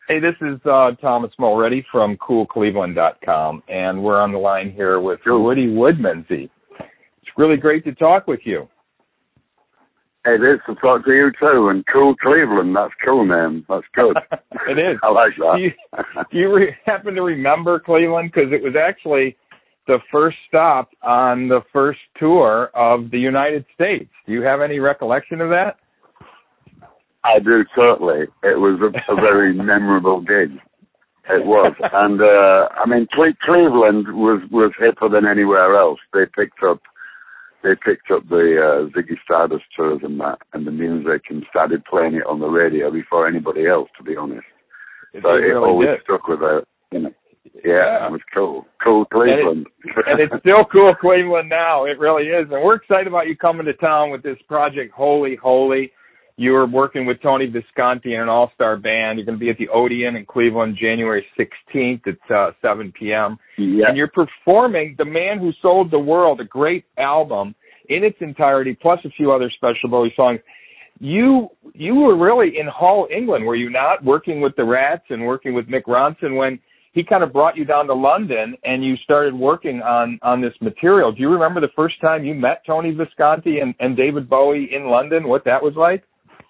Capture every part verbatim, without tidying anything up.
Hey, this is uh, Thomas Mulready from cool cleveland dot com, and we're on the line here with Woody Woodmansey. It's really great to talk with you. Hey, it is to talk to you too, and Cool Cleveland, that's cool, man. That's good. It is. I like that. Do you, do you re- happen to remember Cleveland? Because it was actually the first stop on the first tour of the United States. Do you have any recollection of that? I do, certainly. It was a, a very memorable gig. It was. And, uh, I mean, Cle- Cleveland was, was hipper than anywhere else. They picked up they picked up the uh, Ziggy Stardust tours and that, and the music, and started playing it on the radio before anybody else, to be honest. It so it really always did. stuck with it. You know. Yeah, Yeah. it was cool. Cool Cleveland. And, it, and it's still cool Cleveland now. It really is. And we're excited about you coming to town with this project, Holy Holy. You were working with Tony Visconti and an all-star band. You're going to be at the Odeon in Cleveland January sixteenth at uh, seven p.m. Yeah. And you're performing The Man Who Sold the World, a great album in its entirety, plus a few other special Bowie songs. You you were really in Hull, England, were you not, working with the Rats and working with Mick Ronson when he kind of brought you down to London and you started working on, on this material. Do you remember the first time you met Tony Visconti and, and David Bowie in London, what that was like?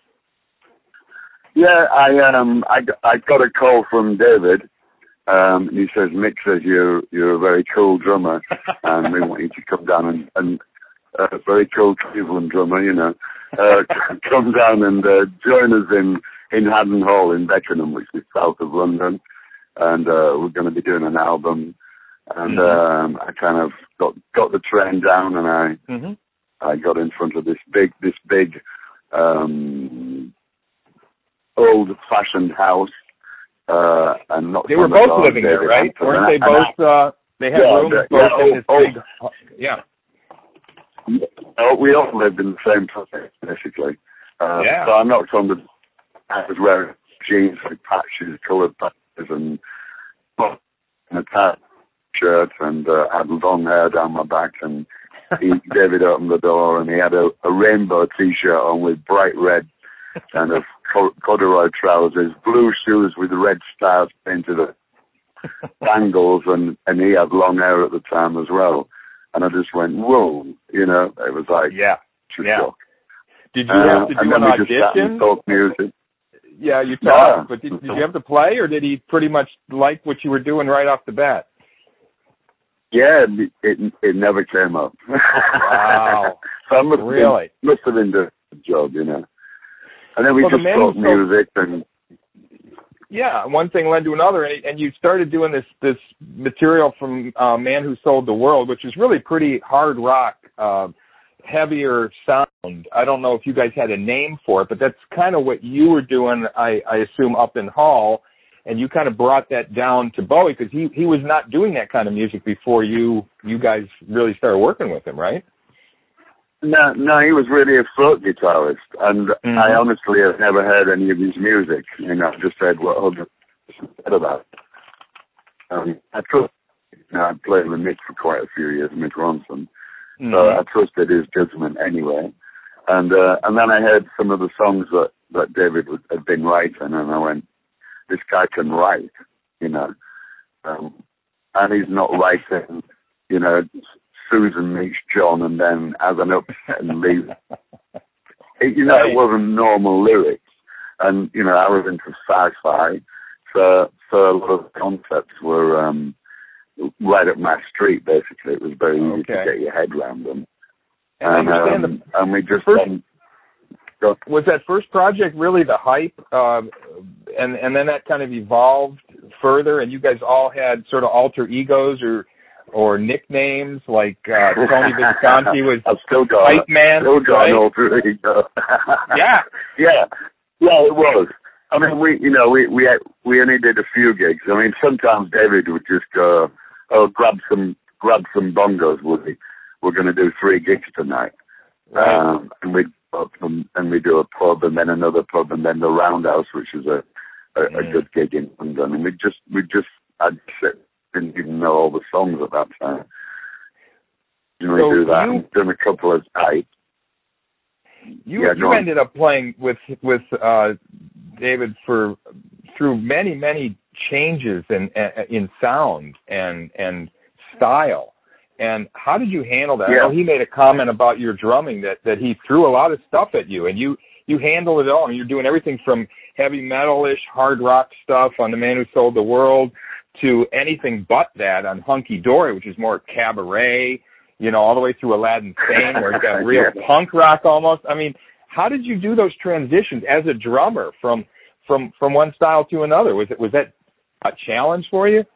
Yeah, I um I, I got a call from David. Um, and he says, Mick says you're you're a very cool drummer, and we want you to come down and, and uh, very cool Cleveland drummer, you know, uh, come down and uh, join us in in Haddon Hall in Beckenham, which is south of London, and uh, we're going to be doing an album. And mm-hmm. um, I kind of got got the train down, and I mm-hmm. I got in front of this big this big. Um, old-fashioned house, uh, and not. They were both the living there, right? Weren't they both? Uh, they had yeah, rooms the, both yeah, in this oh, big. Yeah. Oh, we all lived in the same place, basically. Uh, yeah. So I knocked on the. I was wearing jeans with patches, coloured patches, and and a tag shirt, and uh, I had long hair down my back, and he, David opened the door, and he had a, a rainbow T-shirt on with bright red. Kind of corduroy trousers, blue shoes with red stars painted up, bangles, and, and he had long hair at the time as well. And I just went, whoa, you know, it was like, yeah, yeah. Shock. Did you have to uh, do an audition? Just sat and talk music. Yeah, you talked, yeah. but did, did you have to play, or did he pretty much like what you were doing right off the bat? Yeah, it it, it never came up. Wow. So I must really? Been, must have been the job, you know. And then we well, just the talked music and. Yeah, one thing led to another, and, and you started doing this this material from uh, Man Who Sold the World, which is really pretty hard rock, uh, heavier sound. I don't know if you guys had a name for it, but that's kind of what you were doing, I, I assume, up in Hull, and you kind of brought that down to Bowie because he, he was not doing that kind of music before you you guys really started working with him, right? No, no, he was really a folk guitarist, and mm-hmm. I honestly have never heard any of his music. You know, I just said, well, I'll said about it. Um, I trust, you know, I played with Mick for quite a few years, Mick Ronson, mm-hmm. so I trusted his judgment anyway. And uh, and then I heard some of the songs that, that David had been writing, and I went, this guy can write, you know, um, and he's not writing, you know, Susan meets John and then has an upset and leaves. It, you know, it wasn't normal lyrics. And, you know, I was into sci-fi, so, so a lot of concepts were um, right up my street, basically. It was very easy okay. to get your head around them. And, and, I understand um, the, and we just... First, um, was that first project really the hype, uh, and, and then that kind of evolved further, and you guys all had sort of alter egos or... or nicknames like uh, Tony Visconti was I've still got Hype Man. Still got right? an alter ego. yeah, yeah, yeah. It was. I mean, we, you know, we we had, we only did a few gigs. I mean, sometimes David would just go, "Oh, grab some grab some bongos, Woody. We're going to do three gigs tonight." Right. Um, and we and we do a pub and then another pub and then the Roundhouse, which is a a, mm. a good gig in London. And we just we just I'd sit. Didn't even know all the songs at that time. You know, so we do that. You, done a couple of nights. You yeah, you ended up playing with with uh, David for through many, many changes in in sound and and style. And how did you handle that? Yeah. I know he made a comment about your drumming that, that he threw a lot of stuff at you, and you, you handle it all. And you're doing everything from heavy metal-ish, hard rock stuff on The Man Who Sold the World to anything but that on Hunky Dory, which is more cabaret, you know, all the way through Aladdin Sane, where it's got real yeah. punk rock almost. I mean, how did you do those transitions as a drummer from from from one style to another? Was it was that a challenge for you?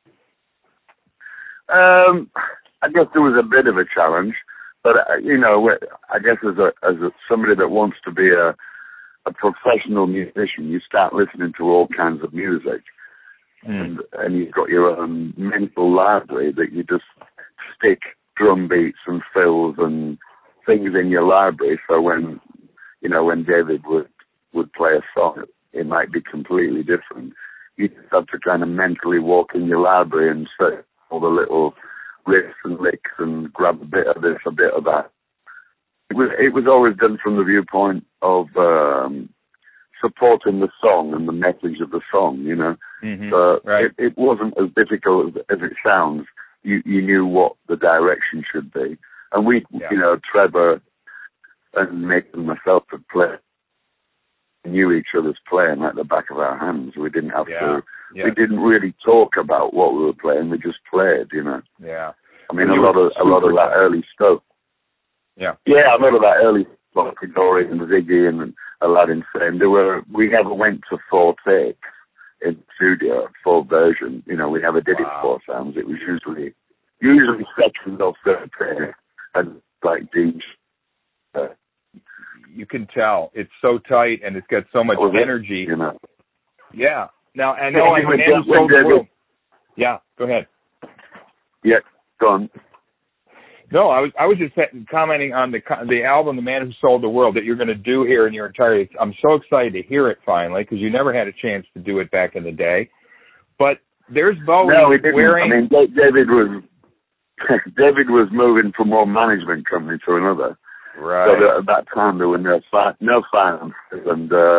Um, I guess there was a bit of a challenge, but uh, you know, I guess as a as a, somebody that wants to be a a professional musician, you start listening to all kinds of music, mm. and and you've got your own mental library that you just stick drum beats and fills and things in your library. So when you know when David would would play a song, it might be completely different. You just have to kind of mentally walk in your library and say all the little riffs and licks and grab a bit of this, a bit of that. It was it was always done from the viewpoint of um, supporting the song and the message of the song, you know. Mm-hmm. So right. it, it wasn't as difficult as, as it sounds. You you knew what the direction should be, and we, yeah. you know, Trevor and Mick and myself had played, knew each other's playing like the back of our hands. We didn't have yeah. to. Yeah. We didn't really talk about what we were playing. We just played, you know. Yeah. I mean, a lot of a lot of that early stuff. Yeah. Yeah, a lot of that early stuff, Dory and Ziggy and Aladdin Sane. There were we never went to four takes in the studio, full version. You know, we never did wow. it four sounds. It was usually usually second or third take, and like Dean's. Uh, you can tell it's so tight and it's got so much energy. It, you know. Yeah. Now, I know I when, Man Who Sold the World. Yeah, go ahead. Yeah, go on. No, I was I was just commenting on the the album, The Man Who Sold the World, that you're going to do here in your entirety. I'm so excited to hear it finally, because you never had a chance to do it back in the day. But there's Bowie no, we didn't. wearing... I mean, David was David was moving from one management company to another. Right. So that, at that time there were no fi- no finances, and uh,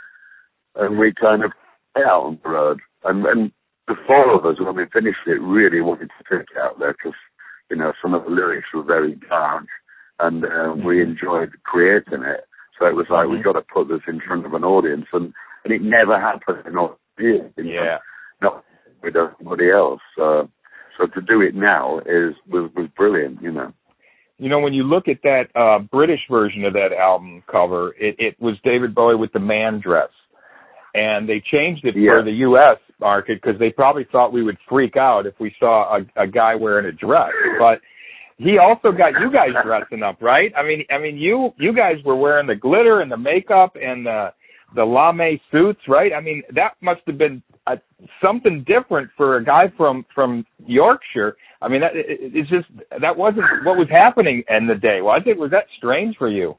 and we kind of out on the road. And, and the four of us, when we finished it, really wanted to take it out there because, you know, some of the lyrics were very dark, and uh, mm-hmm. we enjoyed creating it. So it was like, mm-hmm. we've got to put this in front of an audience, and, and it never happened in our years, yeah. not with everybody else. So, so to do it now is was, was brilliant, you know. You know, when you look at that uh, British version of that album cover, it, it was David Bowie with the man dress. And they changed it yeah. for the U S market because they probably thought we would freak out if we saw a, a guy wearing a dress. But he also got you guys dressing up, right? I mean, I mean, you you guys were wearing the glitter and the makeup and the the lame suits, right? I mean, that must have been a, something different for a guy from from Yorkshire. I mean, that, it, it's just that wasn't what was happening in the day, was it? Was that strange for you?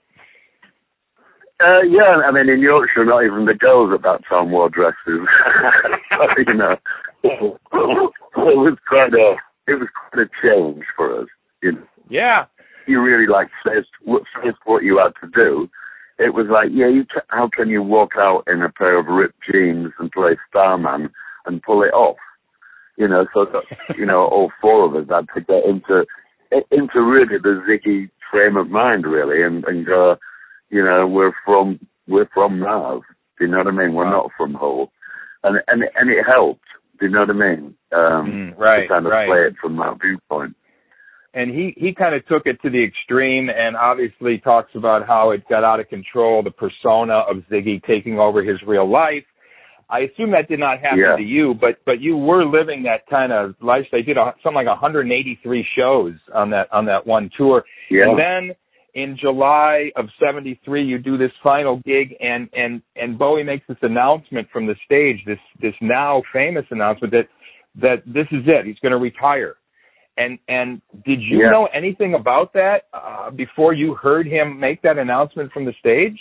Uh, yeah, I mean, in Yorkshire, not even the girls at that time wore dresses. You know, it was quite a, it was quite a change for us. You know, yeah, you really like faced, faced what you had to do. It was like, yeah, you t- how can you walk out in a pair of ripped jeans and play Starman and pull it off? You know, so that, you know, all four of us had to get into into really the Ziggy frame of mind, really, and and go. You know, we're from we're from Mars. Do you know what I mean? We're not from Hull, and and and it helped. Do you know what I mean? Um, mm, right, to kind of right. play it from that viewpoint. And he he kind of took it to the extreme, and obviously talks about how it got out of control, the persona of Ziggy taking over his real life. I assume that did not happen yeah. to you, but but you were living that kind of lifestyle. You did a, something like one hundred eighty-three shows on that on that one tour, yeah. and then. In July of seventy-three, you do this final gig, and, and, and Bowie makes this announcement from the stage, this this now famous announcement that that this is it, he's going to retire. And and did you yeah. know anything about that uh, before you heard him make that announcement from the stage?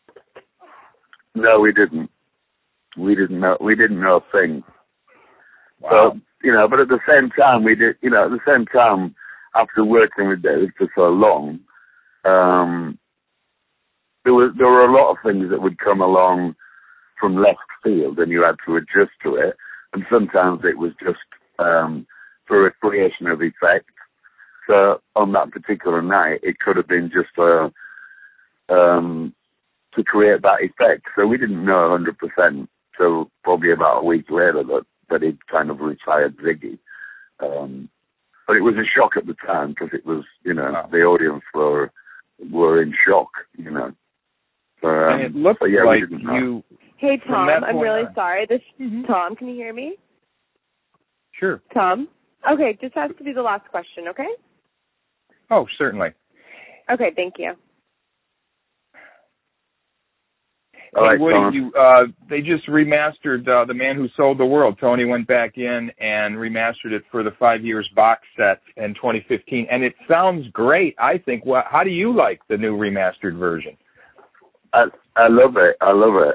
No, we didn't. We didn't know. We didn't know a thing. Wow. So, you know, but at the same time, we did. You know, at the same time, after working with David for so long. Um, there was there were a lot of things that would come along from left field, and you had to adjust to it. And sometimes it was just um, for a creation of effect. So on that particular night, it could have been just a, um, to create that effect. So we didn't know one hundred percent till probably about a week later that, that he'd kind of retired Ziggy. Um, but it was a shock at the time because it was, you know, wow. the audience were were in shock, you know. So, um, and it looked so yeah, like you... Hey, Tom, I'm really on. sorry. This mm-hmm. Tom, can you hear me? Sure. Tom? Okay, just has to be the last question, okay? Oh, certainly. Okay, thank you. Hey, right, Woody, Tom. you, uh, they just remastered uh, The Man Who Sold the World. Tony went back in and remastered it for the Five Years box set in twenty fifteen, and it sounds great, I think. Well, how do you like the new remastered version? I I love it. I love it.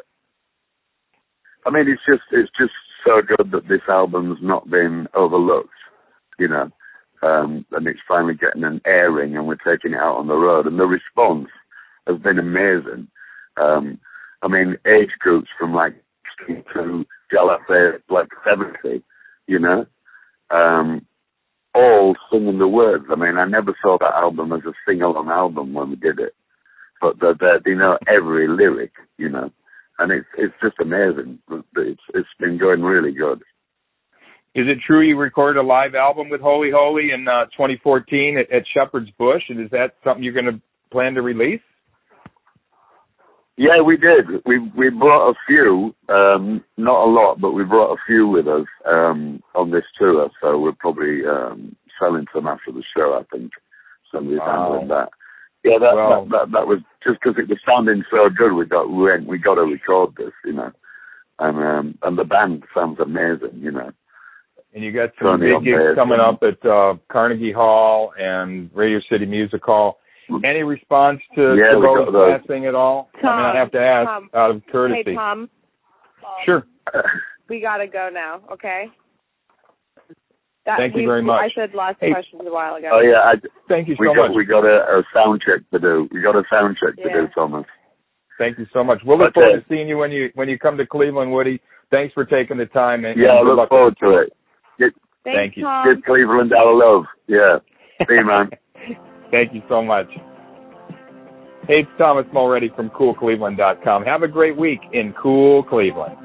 I mean, it's just it's just so good that this album's not been overlooked, you know, um, and it's finally getting an airing, and we're taking it out on the road, and the response has been amazing. Um, I mean, age groups from like to Jalapé, like seventy, you know, um, all singing the words. I mean, I never saw that album as a sing-along album when we did it, but they they know every lyric, you know, and it's it's just amazing. It's it's been going really good. Is it true you recorded a live album with Holy Holy in uh, twenty fourteen at, at Shepherd's Bush, and is that something you're going to plan to release? Yeah, we did. We we brought a few, um, not a lot, but we brought a few with us um, on this tour. So we're probably um, selling some after the show. I think somebody's wow. handling that. Yeah, that well, that, that that was just because it was sounding so good. We got we went, we got to record this, you know, and um, and the band sounds amazing, you know. And you got some Tony big gigs coming up at uh, Carnegie Hall and Radio City Music Hall. Any response to, yeah, to Rose passing at all? Tom, I mean, I have to ask Tom, out of courtesy. Hey, Tom. Sure. We got to go now, okay? That, Thank you we, very much. I said last hey. questions a while ago. Oh, yeah. I, Thank you so we got, much. We got a, a sound check to do. We got a sound check yeah. to do, Thomas. Thank you so much. We'll look That's forward it. to seeing you when you when you come to Cleveland, Woody. Thanks for taking the time. And, yeah, and I look forward to it. Get, Thanks, Thank you. Tom. Give Cleveland our love. Yeah. See you, man. Thank you so much. Hey, it's Thomas Mulready from cool cleveland dot com. Have a great week in cool Cleveland.